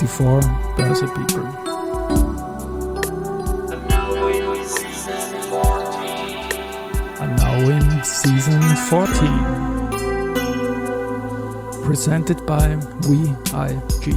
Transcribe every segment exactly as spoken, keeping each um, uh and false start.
twenty-four Börse People. And now in season fourteen. Presented by We I G.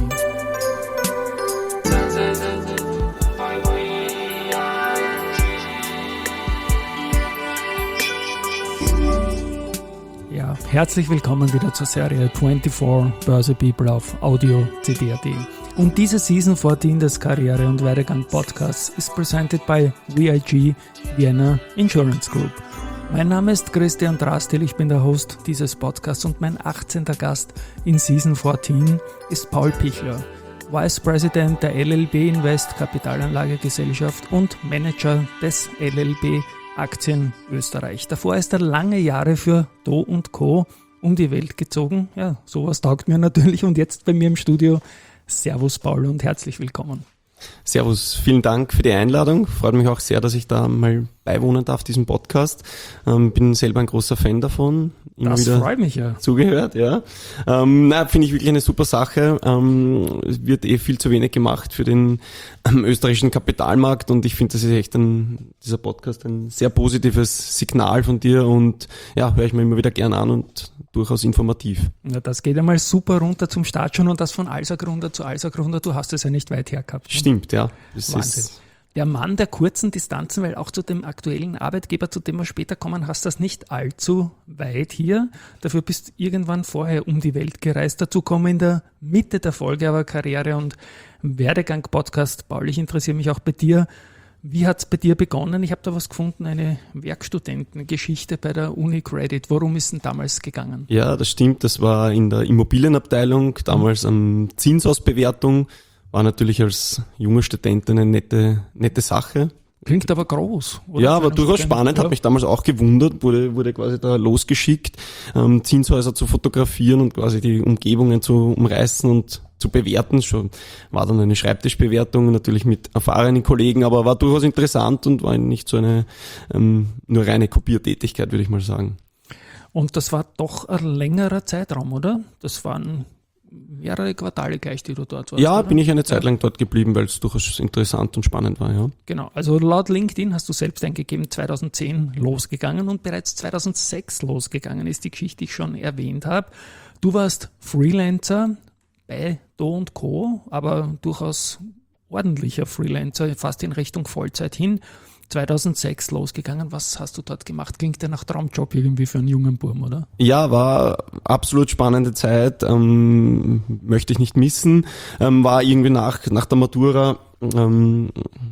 Ja, herzlich willkommen wieder zur Serie twenty-four Börse People auf Audio C D punkt A T. Und diese Season fourteen des Karriere- und Werdegang-Podcasts ist presented by We I G Vienna Insurance Group. Mein Name ist Christian Drastil, ich bin der Host dieses Podcasts und mein achtzehnter Gast in Season fourteen ist Paul Pichler, Vice President der L L B Invest Kapitalanlagegesellschaft und Manager des L L B Aktien Österreich. Davor ist er lange Jahre für Do und Co. um die Welt gezogen. Ja, sowas taugt mir natürlich. Und jetzt bei mir im Studio. Servus Paul und herzlich willkommen. Servus, vielen Dank für die Einladung. Freut mich auch sehr, dass ich da mal beiwohnen darf, diesem Podcast. Ähm, bin selber ein großer Fan davon. Immer das wieder freut mich ja. Zugehört, ja. Ähm, na, finde ich wirklich eine super Sache. Ähm, es wird eh viel zu wenig gemacht für den ähm, österreichischen Kapitalmarkt und ich finde, das ist echt ein, dieser Podcast ein sehr positives Signal von dir und ja, höre ich mir immer wieder gern an und durchaus informativ. Ja, das geht einmal super runter zum Start schon und das von Alsagrunde zu Alsagrunde. Du hast es ja nicht weit her gehabt. Ne? Stimmt, ja. Das Wahnsinn. Ist der Mann der kurzen Distanzen, weil auch zu dem aktuellen Arbeitgeber, zu dem wir später kommen, hast das nicht allzu weit hier. Dafür bist du irgendwann vorher um die Welt gereist. Dazu kommen in der Mitte der Folge aber Karriere- und Werdegang-Podcast. Paul, ich interessiere mich auch bei dir. Wie hat es bei dir begonnen? Ich habe da was gefunden, eine Werkstudentengeschichte bei der Uni Credit. Worum ist denn damals gegangen? Ja, das stimmt. Das war in der Immobilienabteilung, damals am Zinsausbewertung. War natürlich als junge Student eine nette, nette Sache. Klingt aber groß. Oder? Ja, war durchaus spannend, ja. Hat mich damals auch gewundert, wurde, wurde quasi da losgeschickt, ähm, Zinshäuser zu fotografieren und quasi die Umgebungen zu umreißen und zu bewerten. Schon war dann eine Schreibtischbewertung, natürlich mit erfahrenen Kollegen, aber war durchaus interessant und war nicht so eine ähm, nur reine Kopiertätigkeit, würde ich mal sagen. Und das war doch ein längerer Zeitraum, oder? Das waren mehrere Quartale gleich, die du dort warst. Ja, oder? bin ich eine Zeit lang dort geblieben, weil es durchaus interessant und spannend war, ja. Genau, also laut LinkedIn hast du selbst eingegeben, zweitausendzehn losgegangen und bereits zweitausendsechs losgegangen ist die Geschichte, die ich schon erwähnt habe. Du warst Freelancer bei Do und Co., aber durchaus ordentlicher Freelancer, fast in Richtung Vollzeit hin. zweitausendsechs losgegangen. Was hast du dort gemacht? Klingt ja nach Traumjob irgendwie für einen jungen Burm, oder? Ja, war absolut spannende Zeit, ähm, möchte ich nicht missen. Ähm, war irgendwie nach nach der Matura, ähm,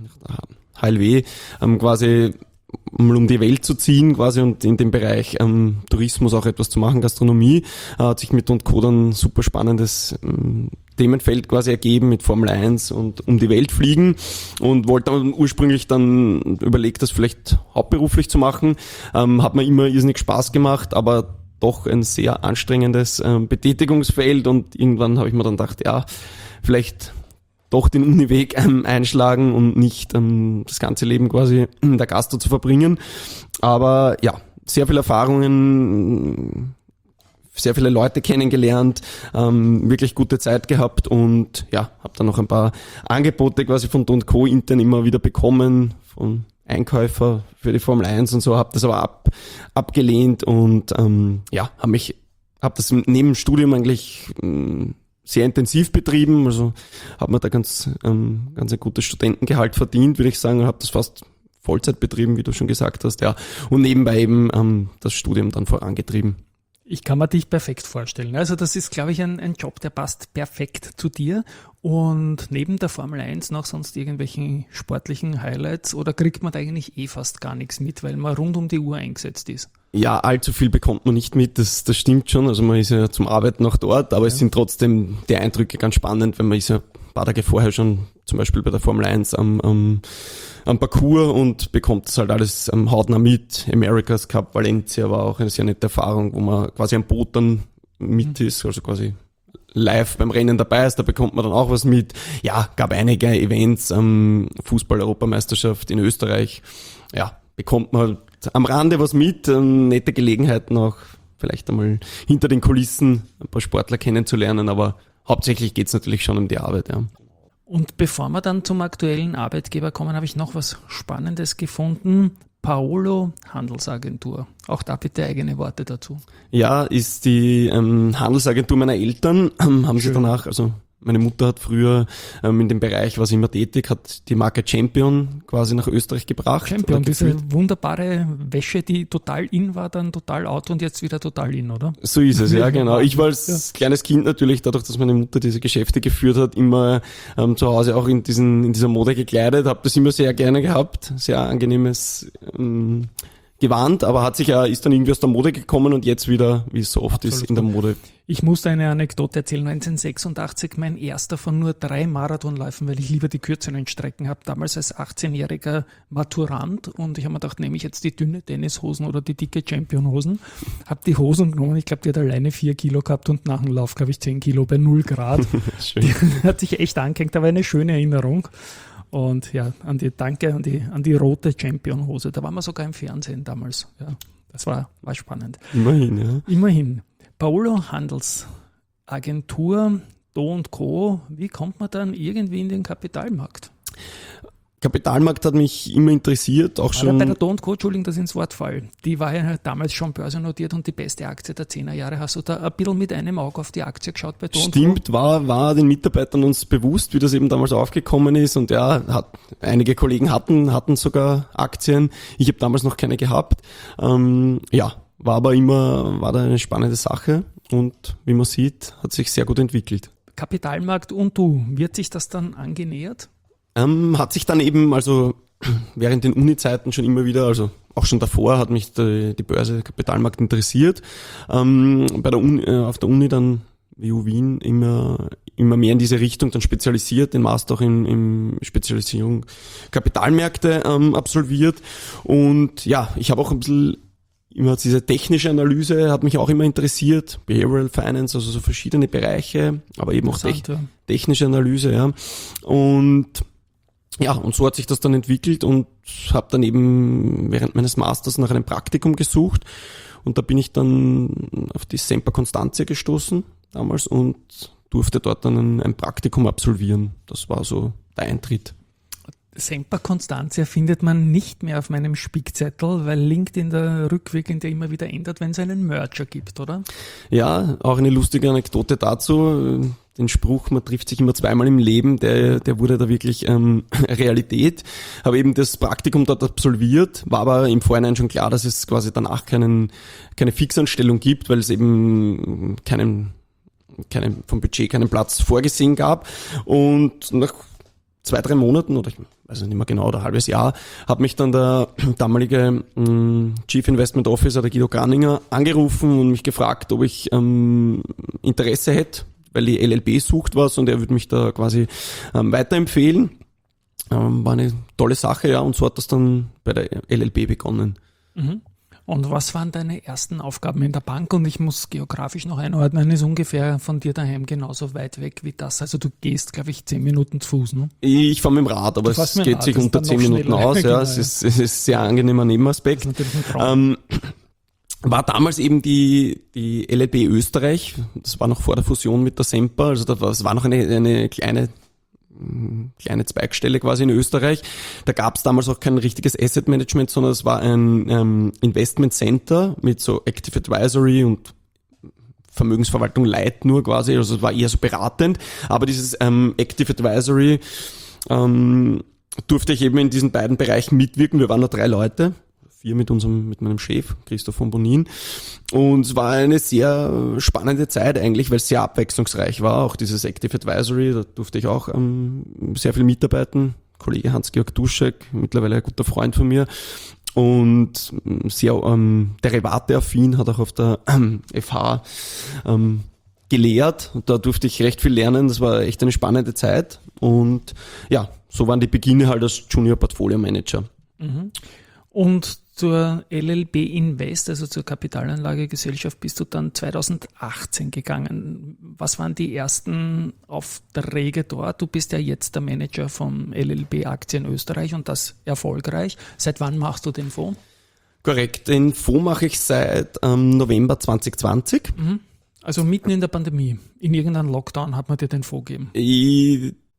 H L W, ähm, quasi um um die Welt zu ziehen quasi und in dem Bereich ähm, Tourismus auch etwas zu machen, Gastronomie, äh, hat sich mit und Co. dann super spannendes ähm, Themenfeld quasi ergeben mit Formel eins und um die Welt fliegen und wollte dann ursprünglich dann überlegt, das vielleicht hauptberuflich zu machen. Ähm, hat mir immer irrsinnig Spaß gemacht, aber doch ein sehr anstrengendes ähm, Betätigungsfeld und irgendwann habe ich mir dann gedacht, ja, vielleicht doch den Uniweg ähm, einschlagen und nicht ähm, das ganze Leben quasi in der Gastro zu verbringen. Aber ja, sehr viele Erfahrungen, sehr viele Leute kennengelernt, ähm, wirklich gute Zeit gehabt und ja, habe dann noch ein paar Angebote quasi von Do und Co. intern immer wieder bekommen, von Einkäufer für die Formel eins und so, habe das aber ab, abgelehnt und ähm, ja, habe mich, habe das neben dem Studium eigentlich ähm, sehr intensiv betrieben, also habe mir da ganz, ähm, ganz ein gutes Studentengehalt verdient, würde ich sagen, und habe das fast Vollzeit betrieben, wie du schon gesagt hast, ja, und nebenbei eben ähm, das Studium dann vorangetrieben. Ich kann mir dich perfekt vorstellen. Also das ist, glaube ich, ein, ein Job, der passt perfekt zu dir. Und neben der Formel eins noch sonst irgendwelchen sportlichen Highlights oder kriegt man da eigentlich eh fast gar nichts mit, weil man rund um die Uhr eingesetzt ist? Ja, allzu viel bekommt man nicht mit, das, das stimmt schon. Also man ist ja zum Arbeiten noch dort, aber ja. Es sind trotzdem die Eindrücke ganz spannend, wenn man ist ja ein paar Tage vorher schon zum Beispiel bei der Formel eins am, am, am Parcours und bekommt das halt alles am hautnah mit. America's Cup, Valencia war auch eine sehr nette Erfahrung, wo man quasi am Boot dann mit mhm. ist, also quasi live beim Rennen dabei ist, da bekommt man dann auch was mit. Ja, gab einige Events, ähm, Fußball-Europameisterschaft in Österreich. Ja, bekommt man am Rande was mit, ähm, nette Gelegenheiten auch, vielleicht einmal hinter den Kulissen ein paar Sportler kennenzulernen, aber hauptsächlich geht's natürlich schon um die Arbeit, ja. Und bevor wir dann zum aktuellen Arbeitgeber kommen, habe ich noch was Spannendes gefunden. Paolo Handelsagentur. Auch da bitte eigene Worte dazu. Ja, ist die ähm, Handelsagentur meiner Eltern. Ähm, haben sie danach, also meine Mutter hat früher ähm, in dem Bereich, war sie immer tätig, hat die Marke Champion quasi nach Österreich gebracht. Champion, diese wunderbare Wäsche, die total in war, dann total out und jetzt wieder total in, oder? So ist es, ja, genau. Ich war als ja. kleines Kind natürlich, dadurch, dass meine Mutter diese Geschäfte geführt hat, immer ähm, zu Hause auch in diesen in dieser Mode gekleidet, habe das immer sehr gerne gehabt, sehr angenehmes ähm, Gewand, aber hat sich ja, ist dann irgendwie aus der Mode gekommen und jetzt wieder, wie es so oft Absolut. Ist, in der Mode. Ich musste eine Anekdote erzählen. neunzehnhundertsechsundachtzig mein erster von nur drei Marathonläufen, weil ich lieber die kürzeren Strecken habe. Damals als achtzehnjähriger Maturant und ich habe mir gedacht, nehme ich jetzt die dünne Tennishosen oder die dicke Championhosen. Habe die Hosen genommen, ich glaube, die hat alleine vier Kilo gehabt und nach dem Lauf, glaube ich, zehn Kilo bei null Grad. Die hat sich echt angehängt, aber eine schöne Erinnerung. Und ja, an die, danke an die, an die rote Champion-Hose. Da waren wir sogar im Fernsehen damals. Ja, das war, war spannend. Immerhin, ja. Immerhin. Paolo Handelsagentur, Do und Co. Wie kommt man dann irgendwie in den Kapitalmarkt? Kapitalmarkt hat mich immer interessiert, auch schon. Aber bei der Do und Co, Entschuldigung, dass ich ins Wort fall. Die war ja damals schon börsennotiert und die beste Aktie der zehner Jahre. Hast du da ein bisschen mit einem Auge auf die Aktie geschaut bei Do und Co? Stimmt, war, war den Mitarbeitern uns bewusst, wie das eben damals aufgekommen ist und ja, hat, einige Kollegen hatten, hatten sogar Aktien. Ich habe damals noch keine gehabt. Ähm, ja, war aber immer, war da eine spannende Sache und wie man sieht, hat sich sehr gut entwickelt. Kapitalmarkt und du, wird sich das dann angenähert? Ähm, hat sich dann eben, also während den Uni-Zeiten schon immer wieder, also auch schon davor hat mich die, die Börse, Kapitalmarkt interessiert. Ähm, bei der Uni, äh, auf der Uni dann W U Wien immer immer mehr in diese Richtung dann spezialisiert, den Master auch in, in Spezialisierung Kapitalmärkte ähm, absolviert. Und ja, ich habe auch ein bisschen immer diese technische Analyse hat mich auch immer interessiert, Behavioral Finance, also so verschiedene Bereiche, aber eben auch te- ja. technische Analyse, ja. Und ja, und so hat sich das dann entwickelt und habe dann eben während meines Masters nach einem Praktikum gesucht und da bin ich dann auf die Semper Constantia gestoßen damals und durfte dort dann ein, ein Praktikum absolvieren. Das war so der Eintritt. Semper Constantia findet man nicht mehr auf meinem Spickzettel, weil LinkedIn da rückwirkend ja immer wieder ändert, wenn es einen Merger gibt, oder? Ja, auch eine lustige Anekdote dazu. Den Spruch, man trifft sich immer zweimal im Leben, der, der wurde da wirklich ähm, Realität. Habe eben das Praktikum dort absolviert, war aber im Vorhinein schon klar, dass es quasi danach keinen, keine Fixanstellung gibt, weil es eben keinen, keinen, vom Budget keinen Platz vorgesehen gab. Und nach zwei, drei Monaten oder ich weiß nicht mehr genau, oder ein halbes Jahr, hat mich dann der damalige ähm, Chief Investment Officer, der Guido Graninger, angerufen und mich gefragt, ob ich ähm, Interesse hätte, weil die L L B sucht was und er würde mich da quasi ähm, weiterempfehlen. Ähm, war eine tolle Sache, ja, und so hat das dann bei der L L B begonnen. Mhm. Und was waren deine ersten Aufgaben in der Bank? Und ich muss geografisch noch einordnen, ist ungefähr von dir daheim genauso weit weg wie das. Also du gehst, glaube ich, zehn Minuten zu Fuß, ne? Ich fahre mit dem Rad, aber es geht sich unter zehn Minuten aus. Ja, es ist, es ist ein sehr angenehmer Nebenaspekt. Ähm, war damals eben die, die L L B Österreich, das war noch vor der Fusion mit der Semper, also das war noch eine, eine kleine kleine Zweigstelle quasi in Österreich. Da gab es damals auch kein richtiges Asset Management, sondern es war ein ähm, Investment Center mit so Active Advisory und Vermögensverwaltung Light nur quasi, also es war eher so beratend, aber dieses ähm, Active Advisory ähm, durfte ich eben in diesen beiden Bereichen mitwirken. Wir waren nur drei Leute, vier mit unserem, mit meinem Chef, Christoph von Bonin. Und es war eine sehr spannende Zeit eigentlich, weil es sehr abwechslungsreich war. Auch dieses Active Advisory, da durfte ich auch ähm, sehr viel mitarbeiten. Kollege Hans-Georg Duschek, mittlerweile ein guter Freund von mir. Und sehr ähm, Derivate-affin, hat auch auf der ähm, F H ähm, gelehrt. Und da durfte ich recht viel lernen. Das war echt eine spannende Zeit. Und ja, so waren die Beginne halt als Junior Portfolio Manager. Mhm. Und zur L L B Invest, also zur Kapitalanlagegesellschaft, bist du dann zweitausendachtzehn gegangen. Was waren die ersten Aufträge dort? Du bist ja jetzt der Manager vom L L B Aktien Österreich und das erfolgreich. Seit wann machst du den Fonds? Korrekt, den Fonds mache ich seit ähm, November zwanzig zwanzig. Mhm. Also mitten in der Pandemie, in irgendeinem Lockdown hat man dir den Fonds gegeben? Ich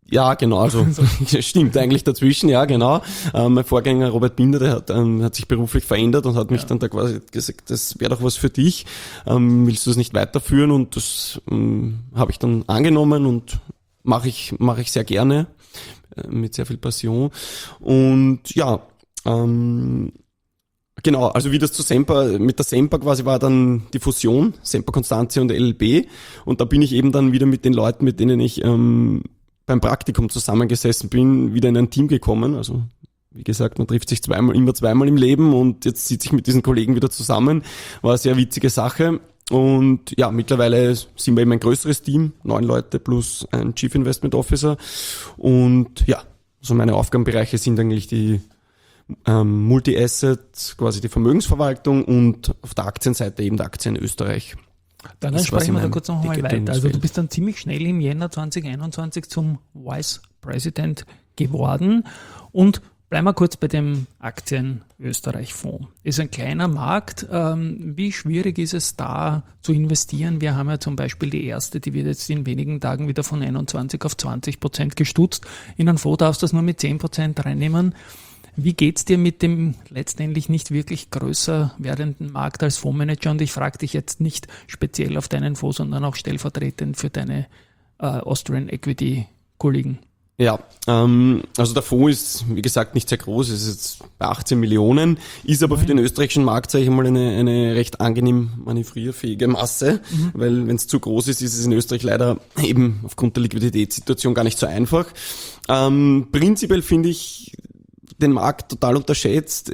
Ja, genau, also stimmt eigentlich dazwischen, ja, genau. Ähm, mein Vorgänger Robert Binder, der hat, ähm, hat sich beruflich verändert und hat mich ja. dann da quasi gesagt, das wäre doch was für dich, ähm, willst du das nicht weiterführen? Und das ähm, habe ich dann angenommen und mache ich mache ich sehr gerne, äh, mit sehr viel Passion. Und ja, ähm, genau, also wie das zu Semper, mit der Semper quasi war dann die Fusion, Semper Constantia und L L B, und da bin ich eben dann wieder mit den Leuten, mit denen ich ähm, beim Praktikum zusammengesessen bin, wieder in ein Team gekommen. Also wie gesagt, man trifft sich zweimal, immer zweimal im Leben, und jetzt sitze ich mit diesen Kollegen wieder zusammen. War eine sehr witzige Sache. Und ja, mittlerweile sind wir eben ein größeres Team, neun Leute plus ein Chief Investment Officer. Und ja, so meine Aufgabenbereiche sind eigentlich die ähm, Multi-Asset, quasi die Vermögensverwaltung, und auf der Aktienseite eben der Aktien in Österreich. Dann sprechen wir da kurz noch einmal weiter. Also du bist dann ziemlich schnell im Jänner zwanzig einundzwanzig zum Vice President geworden, und bleiben wir kurz bei dem Aktien Österreich Fonds. Ist ein kleiner Markt. Wie schwierig ist es da zu investieren? Wir haben ja zum Beispiel die erste, die wird jetzt in wenigen Tagen wieder von einundzwanzig auf zwanzig Prozent gestutzt. In einen Fonds darfst du das nur mit zehn Prozent reinnehmen. Wie geht's dir mit dem letztendlich nicht wirklich größer werdenden Markt als Fondsmanager? Und ich frage dich jetzt nicht speziell auf deinen Fonds, sondern auch stellvertretend für deine äh, Austrian Equity Kollegen. Ja, ähm, also der Fonds ist, wie gesagt, nicht sehr groß, es ist jetzt bei achtzehn Millionen, ist aber mhm. für den österreichischen Markt, sage ich mal, eine, eine recht angenehm manövrierfähige Masse, mhm. weil wenn es zu groß ist, ist es in Österreich leider eben aufgrund der Liquiditätssituation gar nicht so einfach. Ähm, prinzipiell finde ich den Markt total unterschätzt.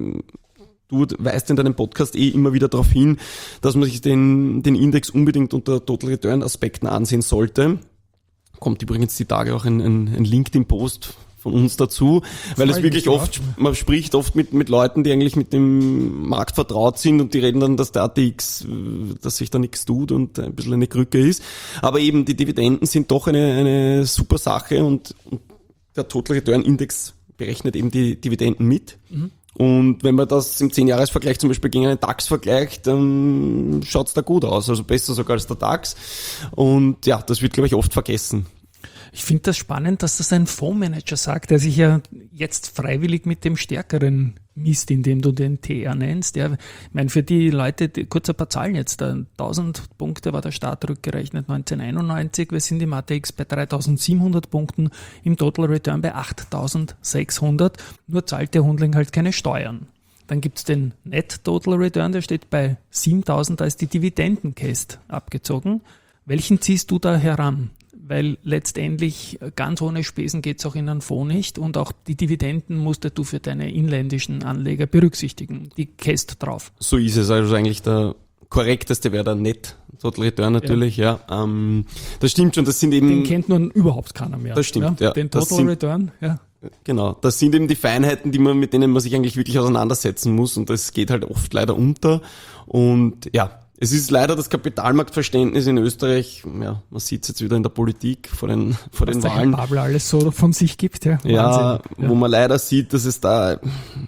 Du weist in deinem Podcast eh immer wieder darauf hin, dass man sich den, den Index unbedingt unter Total Return Aspekten ansehen sollte. Kommt übrigens die Tage auch ein, ein, ein LinkedIn-Post von uns dazu, weil es wirklich oft, man spricht oft mit, mit Leuten, die eigentlich mit dem Markt vertraut sind, und die reden dann, dass der A T X, dass sich da nichts tut und ein bisschen eine Krücke ist. Aber eben die Dividenden sind doch eine, eine super Sache, und, und der Total Return Index berechnet eben die Dividenden mit. Mhm. Und wenn man das im zehn-Jahres-Vergleich zum Beispiel gegen einen DAX vergleicht, dann schaut's da gut aus. Also besser sogar als der DAX. Und ja, das wird, glaube ich, oft vergessen. Ich finde das spannend, dass das ein Fondsmanager sagt, der sich ja jetzt freiwillig mit dem Stärkeren misst, indem du den T R nennst. Ja, ich meine, für die Leute, die, kurz ein paar Zahlen jetzt, tausend Punkte war der Start rückgerechnet neunzehnhunderteinundneunzig, wir sind im A T X bei dreitausendsiebenhundert Punkten, im Total Return bei achttausendsechshundert, nur zahlt der Hundling halt keine Steuern. Dann gibt's den Net Total Return, der steht bei siebentausend, da ist die Dividendenkäst abgezogen. Welchen ziehst du da heran? Weil letztendlich ganz ohne Spesen geht's auch in einen Fonds nicht, und auch die Dividenden musst du für deine inländischen Anleger berücksichtigen. Die Käst drauf. So ist es. Also eigentlich der korrekteste wäre der Net Total Return natürlich, ja. ja. Ähm, das stimmt schon, das sind eben... Den kennt nun überhaupt keiner mehr. Das stimmt, ja. ja. Den Total sind, Return, ja. Genau, das sind eben die Feinheiten, die man, mit denen man sich eigentlich wirklich auseinandersetzen muss, und das geht halt oft leider unter. Und ja, es ist leider das Kapitalmarktverständnis in Österreich, ja, man sieht es jetzt wieder in der Politik vor den, vor den Wahlen. Was der Herr alles so von sich gibt, ja. Ja, ja, wo man leider sieht, dass es da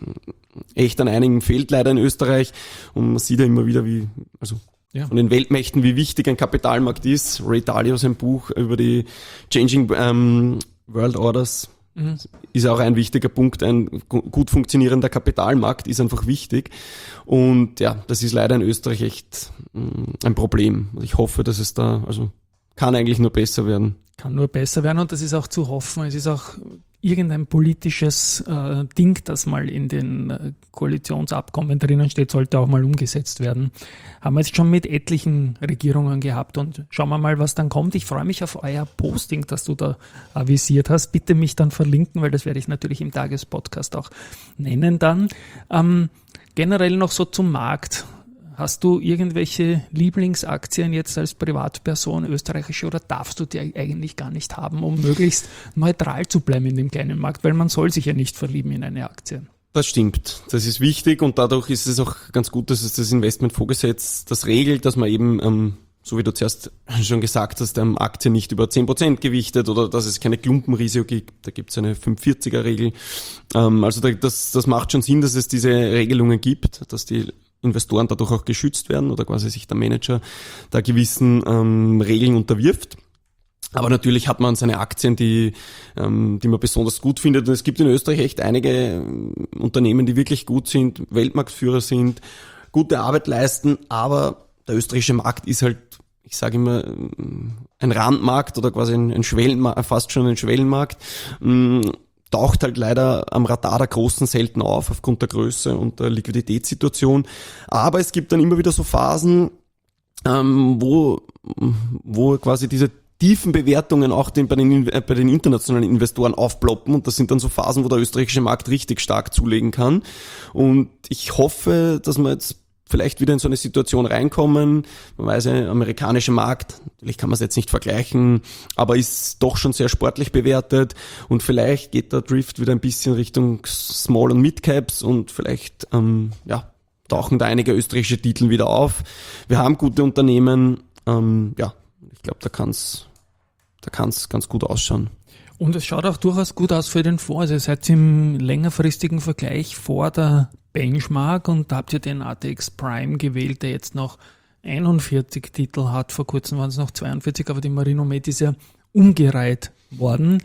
echt an einigen fehlt leider in Österreich, und man sieht ja immer wieder, wie, also ja. von den Weltmächten, wie wichtig ein Kapitalmarkt ist. Ray Dalio, sein Buch über die Changing ähm, World Orders, mhm. ist auch ein wichtiger Punkt. Ein gut funktionierender Kapitalmarkt ist einfach wichtig. Und ja, das ist leider in Österreich echt mh, ein Problem. Ich hoffe, dass es da, also kann eigentlich nur besser werden. Kann nur besser werden, und das ist auch zu hoffen. Es ist auch irgendein politisches äh, Ding, das mal in den äh, Koalitionsabkommen drinnen steht, sollte auch mal umgesetzt werden. Haben wir jetzt schon mit etlichen Regierungen gehabt, und schauen wir mal, was dann kommt. Ich freue mich auf euer Posting, das du da avisiert hast. Bitte mich dann verlinken, weil das werde ich natürlich im Tagespodcast auch nennen dann. Ähm, generell noch so zum Markt. Hast du irgendwelche Lieblingsaktien jetzt als Privatperson, österreichische, oder darfst du die eigentlich gar nicht haben, um möglichst neutral zu bleiben in dem kleinen Markt, weil man soll sich ja nicht verlieben in eine Aktie? Das stimmt, das ist wichtig, und dadurch ist es auch ganz gut, dass es das Investmentfondsgesetz das regelt, dass man eben, ähm, so wie du zuerst schon gesagt hast, ähm, Aktien nicht über zehn Prozent gewichtet, oder dass es keine Klumpenrisiko gibt, da gibt es eine fünfundvierziger Regel. Ähm, also da, das, das macht schon Sinn, dass es diese Regelungen gibt, dass die Investoren dadurch auch geschützt werden, oder quasi sich der Manager da gewissen ähm, Regeln unterwirft. Aber natürlich hat man seine Aktien, die, ähm, die man besonders gut findet. Und es gibt in Österreich echt einige ähm, Unternehmen, die wirklich gut sind, Weltmarktführer sind, gute Arbeit leisten. Aber der österreichische Markt ist halt, ich sage immer, ein Randmarkt oder quasi ein, ein Schwellenmarkt, fast schon ein Schwellenmarkt. Ähm, taucht halt leider am Radar der Großen selten auf, aufgrund der Größe und der Liquiditätssituation. Aber es gibt dann immer wieder so Phasen, ähm, wo, wo quasi diese tiefen Bewertungen auch den, bei, den, bei den internationalen Investoren aufploppen, und das sind dann so Phasen, wo der österreichische Markt richtig stark zulegen kann. Und ich hoffe, dass wir jetzt vielleicht wieder in so eine Situation reinkommen. Man weiß, der amerikanische Markt, natürlich kann man es jetzt nicht vergleichen, aber ist doch schon sehr sportlich bewertet, und vielleicht geht der Drift wieder ein bisschen Richtung Small- und Mid-Caps, und vielleicht ähm, ja, tauchen da einige österreichische Titel wieder auf. Wir haben gute Unternehmen, ähm, ja, ich glaube, da kann es da kann's ganz gut ausschauen. Und es schaut auch durchaus gut aus für den Fonds. Also ihr seid im längerfristigen Vergleich vor der Benchmark, und da habt ihr den A T X Prime gewählt, der jetzt noch einundvierzig Titel hat. Vor kurzem waren es noch zweiundvierzig, aber die Marinomed ist ja umgereiht worden.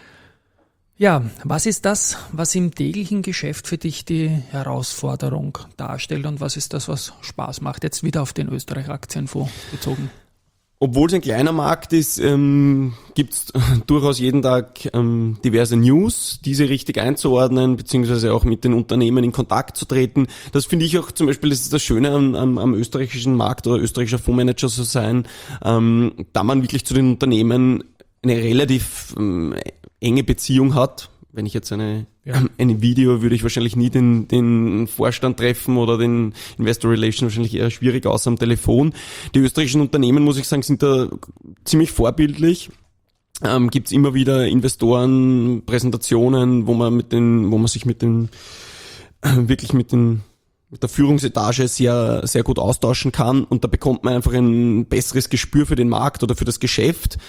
Ja, was ist das, was im täglichen Geschäft für dich die Herausforderung darstellt, und was ist das, was Spaß macht? Jetzt wieder auf den Österreich-Aktienfonds bezogen. Obwohl es ein kleiner Markt ist, ähm, gibt es durchaus jeden Tag ähm, diverse News, diese richtig einzuordnen, beziehungsweise auch mit den Unternehmen in Kontakt zu treten. Das finde ich auch zum Beispiel, das ist das Schöne am, am, am österreichischen Markt oder österreichischer Fondsmanager zu sein, ähm, da man wirklich zu den Unternehmen eine relativ ähm, enge Beziehung hat. Wenn ich jetzt eine, ja. ein Video, würde ich wahrscheinlich nie den, den Vorstand treffen oder den Investor Relations, wahrscheinlich eher schwierig, außer am Telefon. Die österreichischen Unternehmen, muss ich sagen, sind da ziemlich vorbildlich. Ähm, gibt's immer wieder Investoren, Präsentationen, wo man mit den, wo man sich mit den, wirklich mit den, mit der Führungsetage sehr, sehr gut austauschen kann, und da bekommt man einfach ein besseres Gespür für den Markt oder für das Geschäft,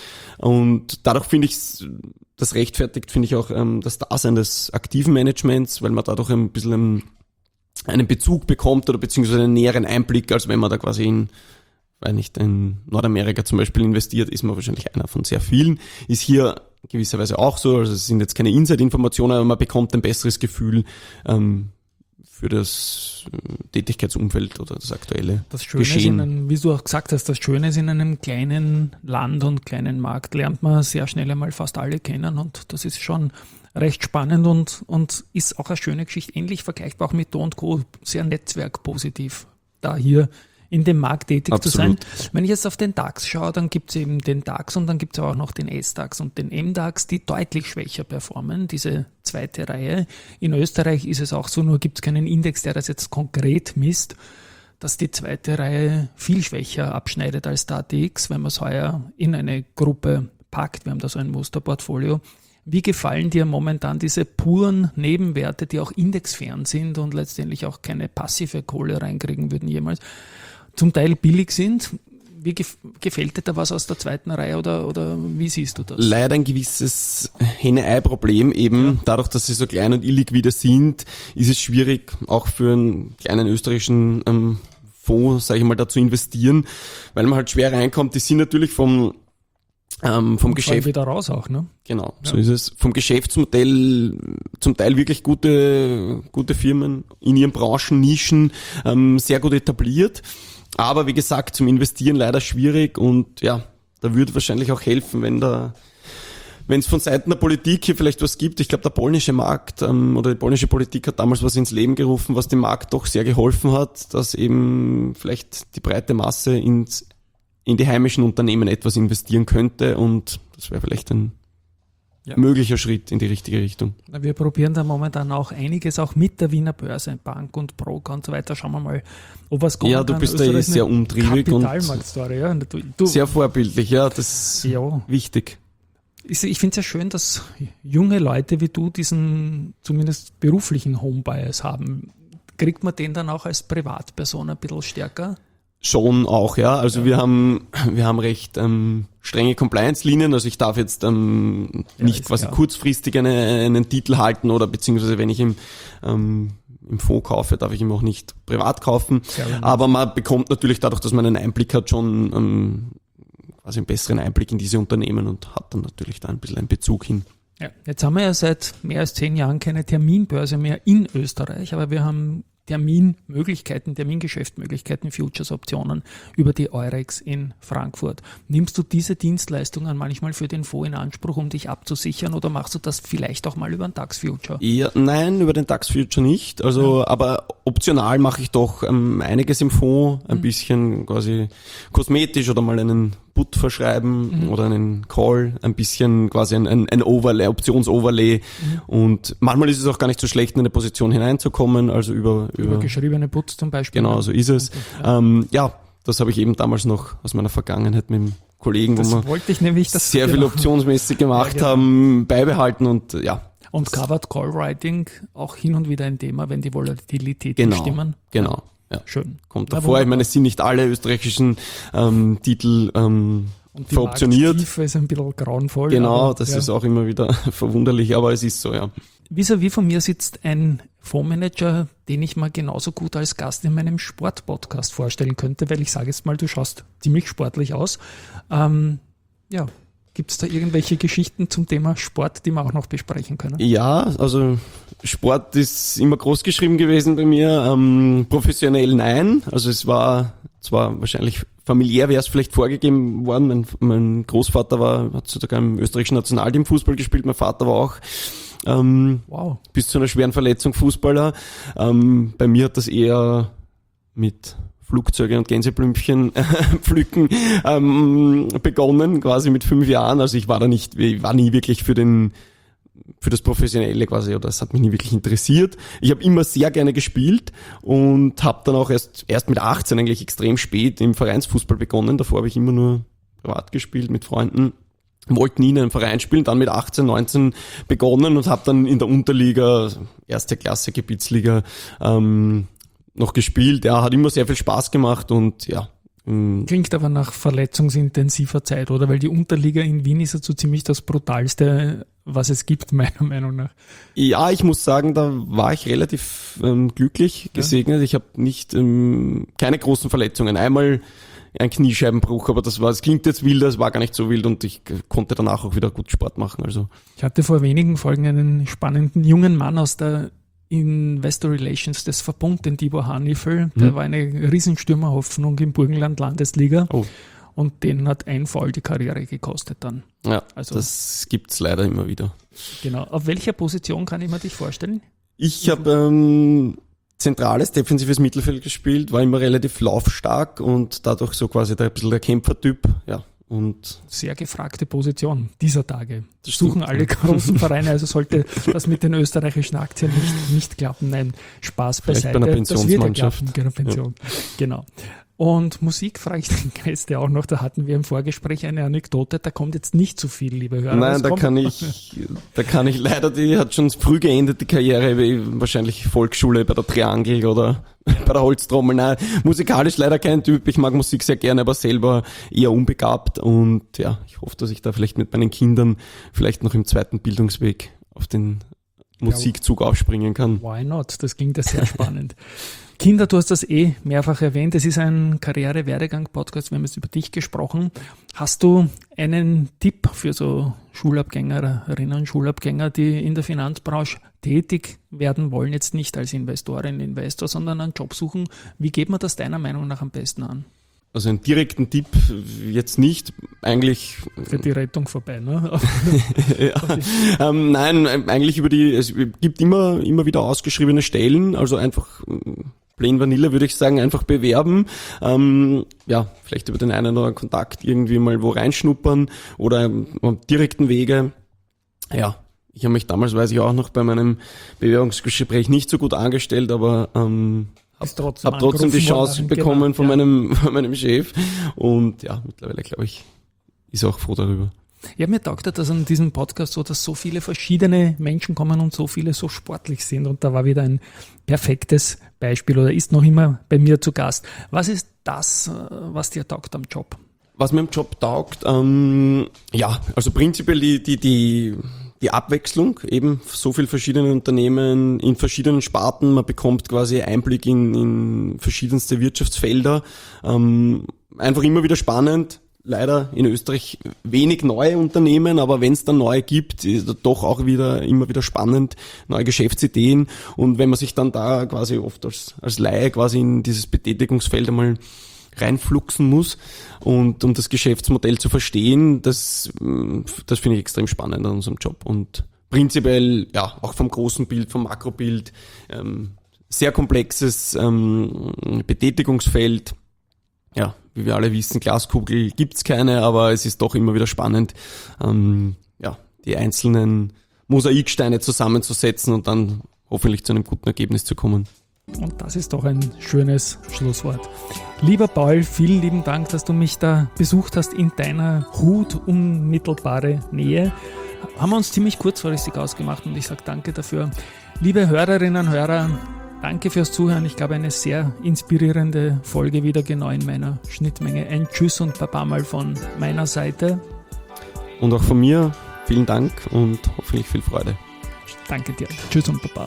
und dadurch finde ich, das rechtfertigt, finde ich auch ähm, das Dasein des aktiven Managements, weil man dadurch ein bisschen einen, einen Bezug bekommt oder beziehungsweise einen näheren Einblick, als wenn man da quasi in, weil nicht in Nordamerika zum Beispiel investiert, ist man wahrscheinlich einer von sehr vielen, ist hier gewisserweise auch so, also es sind jetzt keine Inside-Informationen, aber man bekommt ein besseres Gefühl ähm, für das Tätigkeitsumfeld oder das aktuelle das Schöne Geschehen. Ist in einem, wie du auch gesagt hast, das Schöne ist, in einem kleinen Land und kleinen Markt lernt man sehr schnell einmal fast alle kennen, und das ist schon recht spannend und, und ist auch eine schöne Geschichte, ähnlich vergleichbar auch mit Do und Co, sehr netzwerkpositiv, da hier in dem Markt tätig Absolut. zu sein. Wenn ich jetzt auf den DAX schaue, dann gibt es eben den DAX und dann gibt es auch noch den S-DAX und den M-DAX, die deutlich schwächer performen, diese zweite Reihe. In Österreich ist es auch so, nur gibt es keinen Index, der das jetzt konkret misst, dass die zweite Reihe viel schwächer abschneidet als der A T X, wenn man es heuer in eine Gruppe packt. Wir haben da so ein Musterportfolio. Wie gefallen dir momentan diese puren Nebenwerte, die auch indexfern sind und letztendlich auch keine passive Kohle reinkriegen würden jemals, zum Teil billig sind? Wie gef- gefällt dir da was aus der zweiten Reihe, oder, oder wie siehst du das? Leider ein gewisses Henne-Ei-Problem eben. Ja. Dadurch, dass sie so klein und illiquide sind, ist es schwierig, auch für einen kleinen österreichischen ähm, Fonds, sage ich mal, da zu investieren, weil man halt schwer reinkommt. Die sind natürlich vom Ähm, vom und Geschäft wieder raus auch, ne? Genau, ja. so ist es. Vom Geschäftsmodell zum Teil wirklich gute gute Firmen in ihren Branchen, Nischen, ähm, sehr gut etabliert. Aber wie gesagt, zum Investieren leider schwierig, und ja, da würde wahrscheinlich auch helfen, wenn da wenn es von Seiten der Politik hier vielleicht was gibt. Ich glaube, der polnische Markt ähm, oder die polnische Politik hat damals was ins Leben gerufen, was dem Markt doch sehr geholfen hat, dass eben vielleicht die breite Masse ins in die heimischen Unternehmen etwas investieren könnte, und das wäre vielleicht ein ja. möglicher Schritt in die richtige Richtung. Wir probieren da momentan auch einiges, auch mit der Wiener Börse, Bank und Broker und so weiter. Schauen wir mal, ob was kommt. Ja, du bist da eh sehr umtriebig und ja. du, du, sehr vorbildlich, ja, das ist ja. wichtig. Ich finde es ja schön, dass junge Leute wie du diesen zumindest beruflichen Home-Bias haben. Kriegt man den dann auch als Privatperson ein bisschen stärker? Schon auch, ja. Also ja. wir haben wir haben recht ähm, strenge Compliance-Linien. Also ich darf jetzt ähm, ja, nicht quasi klar. kurzfristig eine, einen Titel halten, oder beziehungsweise wenn ich im ähm, im Fonds kaufe, darf ich ihn auch nicht privat kaufen. Aber man bekommt natürlich dadurch, dass man einen Einblick hat, schon ähm, quasi einen besseren Einblick in diese Unternehmen und hat dann natürlich da ein bisschen einen Bezug hin. Ja, jetzt haben wir ja seit mehr als zehn Jahren keine Terminbörse mehr in Österreich, aber wir haben Terminmöglichkeiten, Termingeschäftmöglichkeiten, Futures-Optionen über die Eurex in Frankfurt. Nimmst du diese Dienstleistungen manchmal für den Fonds in Anspruch, um dich abzusichern, oder machst du das vielleicht auch mal über den DAX-Future? Ja, nein, über den DAX-Future nicht. Also, ja. Aber optional mache ich doch ähm, einiges im Fonds, ein mhm. bisschen quasi kosmetisch oder mal einen Put verschreiben mhm. oder einen Call, ein bisschen quasi ein, ein, ein Overlay, Options-Overlay mhm. und manchmal ist es auch gar nicht so schlecht, in eine Position hineinzukommen, also über... Über, über geschriebene Puts zum Beispiel. Genau, so ist es. Okay, ja. Ähm, ja, das habe ich eben damals noch aus meiner Vergangenheit mit dem Kollegen, das wo wir wollte ich nämlich, dass sehr viel optionsmäßig gemacht ja, genau. haben, beibehalten und ja. Und Covered Call Writing auch hin und wieder ein Thema, wenn die Volatilitäten genau, stimmen. Genau. Ja. Schön. Kommt davor. Ich meine, es sind nicht alle österreichischen ähm, Titel ähm, und die veroptioniert. Die Markttiefe ist ein bisschen grauenvoll. Genau, aber, das ja. ist auch immer wieder verwunderlich, aber es ist so, ja. Vis-à-vis von mir sitzt ein Fondsmanager, den ich mal genauso gut als Gast in meinem Sport-Podcast vorstellen könnte, weil ich sage jetzt mal, du schaust ziemlich sportlich aus. Ähm, ja, gibt es da irgendwelche Geschichten zum Thema Sport, die wir auch noch besprechen können? Ja, also Sport ist immer groß geschrieben gewesen bei mir, ähm, professionell nein. Also es war zwar wahrscheinlich familiär, wäre es vielleicht vorgegeben worden. Mein, mein Großvater war, hat sogar im österreichischen Nationalteam Fußball gespielt, mein Vater war auch ähm, wow. bis zu einer schweren Verletzung Fußballer. Ähm, bei mir hat das eher mit Flugzeuge und Gänseblümchen pflücken ähm, begonnen, quasi mit fünf Jahren. Also ich war da nicht, ich war nie wirklich für den für das Professionelle quasi, oder das hat mich nie wirklich interessiert. Ich habe immer sehr gerne gespielt und habe dann auch erst erst mit achtzehn eigentlich extrem spät im Vereinsfußball begonnen. Davor habe ich immer nur privat gespielt mit Freunden. Wollte nie in einem Verein spielen, dann mit achtzehn, neunzehn begonnen und habe dann in der Unterliga, erste Klasse, Gebietsliga, ähm, noch gespielt. Ja, hat immer sehr viel Spaß gemacht und ja. Klingt aber nach verletzungsintensiver Zeit, oder? Weil die Unterliga in Wien ist ja so ziemlich das Brutalste, was es gibt, meiner Meinung nach. Ja, ich muss sagen, da war ich relativ ähm, glücklich gesegnet. Ja. Ich habe nicht ähm, keine großen Verletzungen. Einmal ein Kniescheibenbruch, aber das war, es klingt jetzt wilder, es war gar nicht so wild und ich konnte danach auch wieder gut Sport machen. Also ich hatte vor wenigen Folgen einen spannenden jungen Mann aus der Investor Relations des Verbund, den Tibor Hanifel, der hm. war eine Riesenstürmerhoffnung im Burgenland Landesliga oh. und den hat ein Foul die Karriere gekostet dann. Ja, also, das gibt's leider immer wieder. Genau. Auf welcher Position kann ich mir dich vorstellen? Ich habe ähm, zentrales, defensives Mittelfeld gespielt, war immer relativ laufstark und dadurch so quasi der, ein bisschen der Kämpfertyp, ja. Und sehr gefragte Position dieser Tage. Das suchen alle großen Vereine, also sollte das mit den österreichischen Aktien nicht, nicht klappen. Nein, Spaß beiseite. Bei einer Pensionsmannschaft. Das wird ja klappen, Pension. Ja. Genau. Und Musik frage ich den Gäste auch noch, da hatten wir im Vorgespräch eine Anekdote, da kommt jetzt nicht zu viel, liebe Hörer. Nein, da kann ich, da kann ich leider, die hat schon früh geendet, die Karriere, wie wahrscheinlich Volksschule bei der Triangel oder bei der Holztrommel. Nein, musikalisch leider kein Typ, ich mag Musik sehr gerne, aber selber eher unbegabt und ja, ich hoffe, dass ich da vielleicht mit meinen Kindern vielleicht noch im zweiten Bildungsweg auf den Musikzug aufspringen kann. Why not? Das klingt ja sehr spannend. Kinder, du hast das eh mehrfach erwähnt, es ist ein Karriere-Werdegang-Podcast, wir haben jetzt über dich gesprochen. Hast du einen Tipp für so Schulabgängerinnen und Schulabgänger, die in der Finanzbranche tätig werden wollen, jetzt nicht als Investorin, Investor, sondern einen Job suchen? Wie geht man das deiner Meinung nach am besten an? Also einen direkten Tipp jetzt nicht, eigentlich... Für die Rettung vorbei, ne? ja. ähm, nein, eigentlich über die, es gibt immer, immer wieder ausgeschriebene Stellen, also einfach plain Vanille würde ich sagen, einfach bewerben, ähm, ja, vielleicht über den einen oder anderen Kontakt irgendwie mal wo reinschnuppern oder am direkten Wege, ja. Ich habe mich damals, weiß ich auch noch, bei meinem Bewerbungsgespräch nicht so gut angestellt, aber ähm, habe trotzdem, hab trotzdem die Chance worden, bekommen genau, von, ja. meinem, von meinem Chef und ja, mittlerweile glaube ich, ist auch froh darüber. Ja, mir taugt das an diesem Podcast so, dass so viele verschiedene Menschen kommen und so viele so sportlich sind und da war wieder ein perfektes Beispiel oder ist noch immer bei mir zu Gast. Was ist das, was dir taugt am Job? Was mir am Job taugt, ähm, ja, also prinzipiell die, die, die Die Abwechslung, eben so viel verschiedene Unternehmen in verschiedenen Sparten, man bekommt quasi Einblick in, in verschiedenste Wirtschaftsfelder, ähm, einfach immer wieder spannend, leider in Österreich wenig neue Unternehmen, aber wenn es dann neue gibt, ist doch auch wieder immer wieder spannend, neue Geschäftsideen. Und wenn man sich dann da quasi oft als, als Laie quasi in dieses Betätigungsfeld einmal reinfluxen muss und um das Geschäftsmodell zu verstehen, das, das finde ich extrem spannend an unserem Job. Und prinzipiell, ja, auch vom großen Bild, vom Makrobild, ähm, sehr komplexes ähm, Betätigungsfeld. Ja, wie wir alle wissen, Glaskugel gibt's keine, aber es ist doch immer wieder spannend, ähm, ja, die einzelnen Mosaiksteine zusammenzusetzen und dann hoffentlich zu einem guten Ergebnis zu kommen. Und das ist doch ein schönes Schlusswort. Lieber Paul, vielen lieben Dank, dass du mich da besucht hast in deiner hutunmittelbare Nähe. Haben wir uns ziemlich kurzfristig ausgemacht und ich sage danke dafür. Liebe Hörerinnen und Hörer, danke fürs Zuhören. Ich glaube, eine sehr inspirierende Folge wieder genau in meiner Schnittmenge. Ein Tschüss und Baba mal von meiner Seite. Und auch von mir vielen Dank und hoffentlich viel Freude. Danke dir. Tschüss und Baba.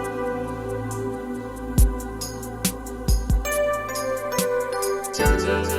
Thank you.